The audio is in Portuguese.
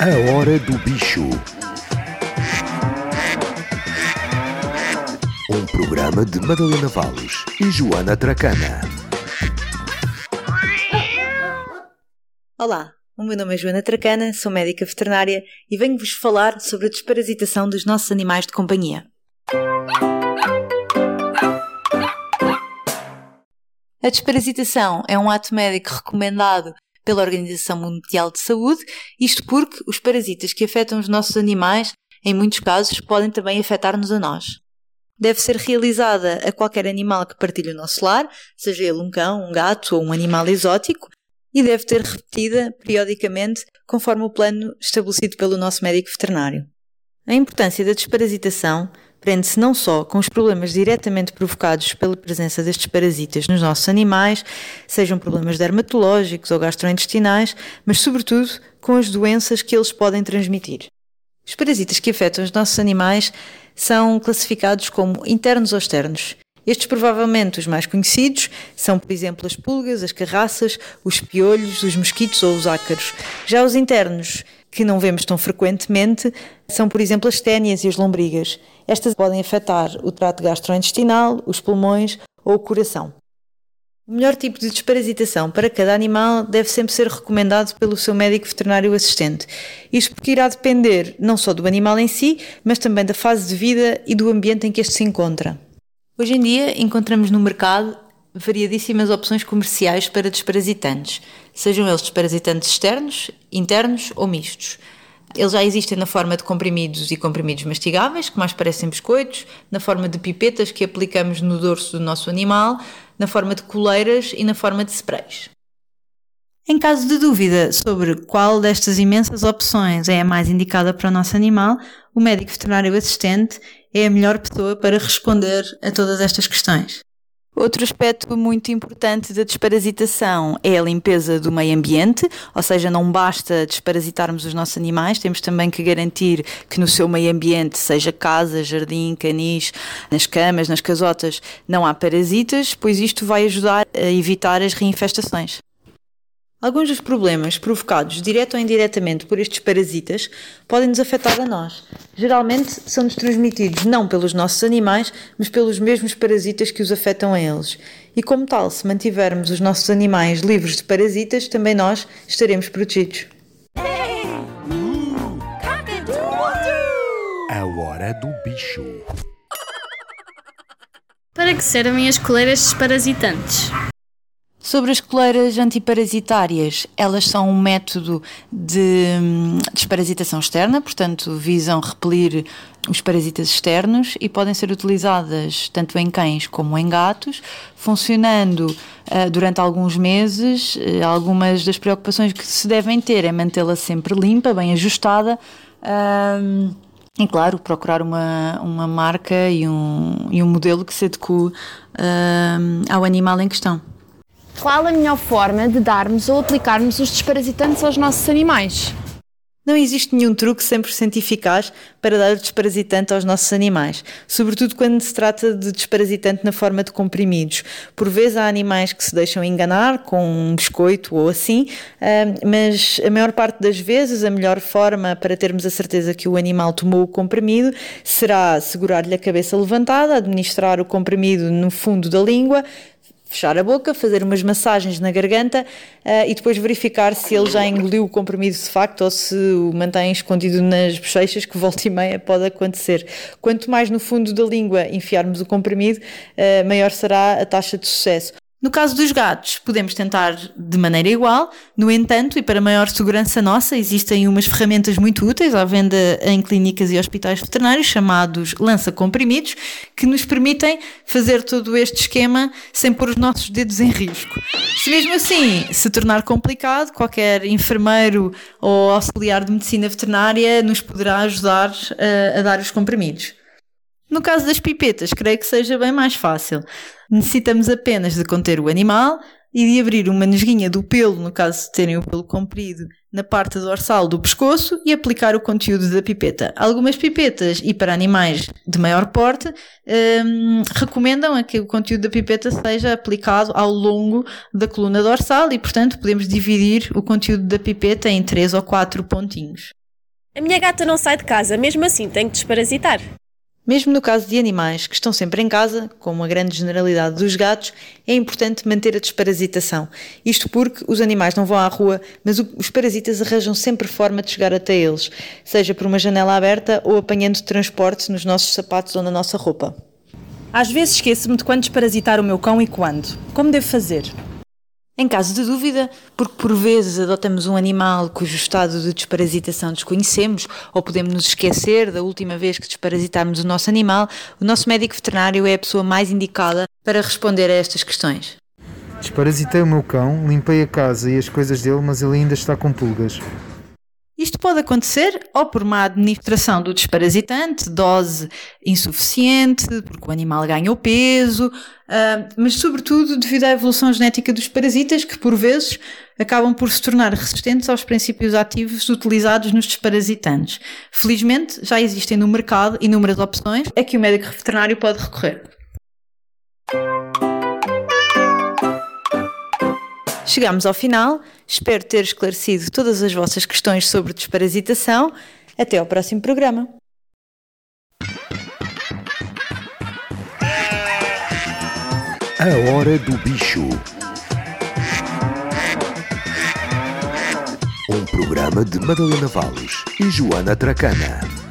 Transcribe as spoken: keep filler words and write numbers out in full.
A Hora do Bicho. Um programa de Madalena Valles e Joana Tracana. Olá, o meu nome é Joana Tracana, sou médica veterinária e venho-vos falar sobre a desparasitação dos nossos animais de companhia. A desparasitação é um ato médico recomendado pela Organização Mundial de Saúde, isto porque os parasitas que afetam os nossos animais, em muitos casos, podem também afetar-nos a nós. Deve ser realizada a qualquer animal que partilhe o nosso lar, seja ele um cão, um gato ou um animal exótico, e deve ter repetida periodicamente conforme o plano estabelecido pelo nosso médico veterinário. A importância da desparasitação prende-se não só com os problemas diretamente provocados pela presença destes parasitas nos nossos animais, sejam problemas dermatológicos ou gastrointestinais, mas sobretudo com as doenças que eles podem transmitir. Os parasitas que afetam os nossos animais são classificados como internos ou externos. Estes, provavelmente, os mais conhecidos, são, por exemplo, as pulgas, as carraças, os piolhos, os mosquitos ou os ácaros. Já os internos, que não vemos tão frequentemente, são, por exemplo, as ténias e as lombrigas. Estas podem afetar o trato gastrointestinal, os pulmões ou o coração. O melhor tipo de desparasitação para cada animal deve sempre ser recomendado pelo seu médico veterinário assistente. Isto porque irá depender não só do animal em si, mas também da fase de vida e do ambiente em que este se encontra. Hoje em dia encontramos no mercado variadíssimas opções comerciais para desparasitantes, sejam eles desparasitantes externos, internos ou mistos. Eles já existem na forma de comprimidos e comprimidos mastigáveis, que mais parecem biscoitos, na forma de pipetas que aplicamos no dorso do nosso animal, na forma de coleiras e na forma de sprays. Em caso de dúvida sobre qual destas imensas opções é a mais indicada para o nosso animal, o médico veterinário assistente é a melhor pessoa para responder a todas estas questões. Outro aspecto muito importante da desparasitação é a limpeza do meio ambiente, ou seja, não basta desparasitarmos os nossos animais, temos também que garantir que no seu meio ambiente, seja casa, jardim, canis, nas camas, nas casotas, não há parasitas, pois isto vai ajudar a evitar as reinfestações. Alguns dos problemas provocados direto ou indiretamente por estes parasitas podem nos afetar a nós. Geralmente são-nos transmitidos não pelos nossos animais, mas pelos mesmos parasitas que os afetam a eles. E como tal, se mantivermos os nossos animais livres de parasitas, também nós estaremos protegidos. A Hora do Bicho. Para que servem as coleiras desparasitantes? Sobre as coleiras antiparasitárias, elas são um método de desparasitação externa, portanto visam repelir os parasitas externos e podem ser utilizadas tanto em cães como em gatos, funcionando uh, durante alguns meses. Uh, algumas das preocupações que se devem ter é mantê-la sempre limpa, bem ajustada, uh, e claro, procurar uma, uma marca e um, e um modelo que se adeque uh, ao animal em questão. Qual a melhor forma de darmos ou aplicarmos os desparasitantes aos nossos animais? Não existe nenhum truque cem por cento eficaz para dar o desparasitante aos nossos animais, sobretudo quando se trata de desparasitante na forma de comprimidos. Por vezes há animais que se deixam enganar com um biscoito ou assim, mas a maior parte das vezes a melhor forma para termos a certeza que o animal tomou o comprimido será segurar-lhe a cabeça levantada, administrar o comprimido no fundo da língua, fechar a boca, fazer umas massagens na garganta uh, e depois verificar se ele já engoliu o comprimido de facto ou se o mantém escondido nas bochechas, que volta e meia pode acontecer. Quanto mais no fundo da língua enfiarmos o comprimido, uh, maior será a taxa de sucesso. No caso dos gatos, podemos tentar de maneira igual. No entanto, e para maior segurança nossa, existem umas ferramentas muito úteis à venda em clínicas e hospitais veterinários, chamados lança-comprimidos, que nos permitem fazer todo este esquema sem pôr os nossos dedos em risco. Se mesmo assim se tornar complicado, qualquer enfermeiro ou auxiliar de medicina veterinária nos poderá ajudar a, a dar os comprimidos. No caso das pipetas, creio que seja bem mais fácil. Necessitamos apenas de conter o animal e de abrir uma nesguinha do pelo, no caso de terem o pelo comprido, na parte dorsal do pescoço e aplicar o conteúdo da pipeta. Algumas pipetas, e para animais de maior porte, hum, recomendam a que o conteúdo da pipeta seja aplicado ao longo da coluna dorsal e, portanto, podemos dividir o conteúdo da pipeta em três ou quatro pontinhos. A minha gata não sai de casa, mesmo assim tem que desparasitar. Mesmo no caso de animais que estão sempre em casa, como a grande generalidade dos gatos, é importante manter a desparasitação. Isto porque os animais não vão à rua, mas os parasitas arranjam sempre forma de chegar até eles, seja por uma janela aberta ou apanhando transporte nos nossos sapatos ou na nossa roupa. Às vezes esqueço-me de quando desparasitar o meu cão e quando. Como devo fazer? Em caso de dúvida, porque por vezes adotamos um animal cujo estado de desparasitação desconhecemos ou podemos nos esquecer da última vez que desparasitámos o nosso animal, o nosso médico veterinário é a pessoa mais indicada para responder a estas questões. Desparasitei o meu cão, limpei a casa e as coisas dele, mas ele ainda está com pulgas. Isto pode acontecer ou por má administração do desparasitante, dose insuficiente, porque o animal ganhou peso, uh, mas sobretudo devido à evolução genética dos parasitas que por vezes acabam por se tornar resistentes aos princípios ativos utilizados nos desparasitantes. Felizmente já existem no mercado inúmeras opções a que o médico veterinário pode recorrer. Chegamos ao final, espero ter esclarecido todas as vossas questões sobre desparasitação. Até ao próximo programa. A Hora do Bicho. Um programa de Madalena Valles e Joana Tracana.